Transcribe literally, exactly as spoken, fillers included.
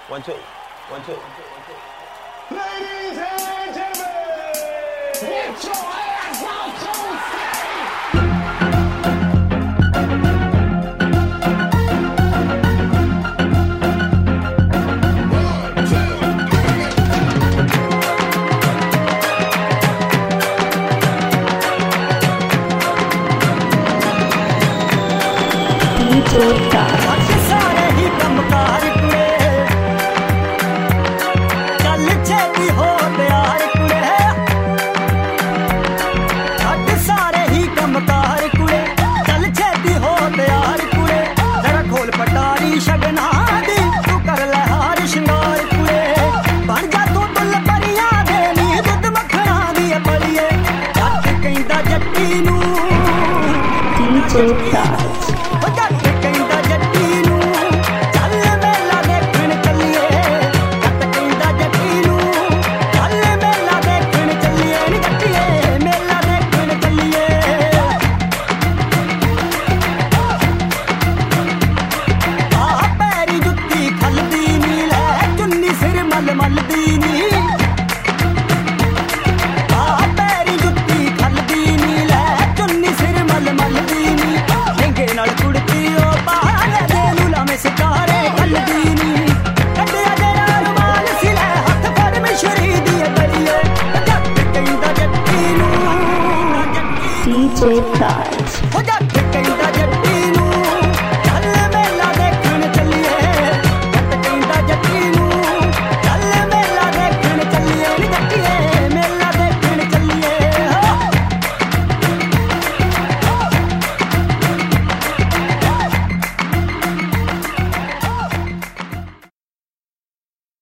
One, two. One, two. Ladies and gentlemen, get your ass out on सारे ही कमकार कुड़े चल छेती हो प्यार कुड़े छट सारे ही कमकार कुड़े चल छेती हो प्यार कुड़े जरा खोल पटारी शगना दी तू कर ले हार शिंगार कुड़े बन जा तू दुल परियां दे नी दुध मखना दी बलिए जट कहंदा जट्टी नू डीजे ताज डीजे ताज।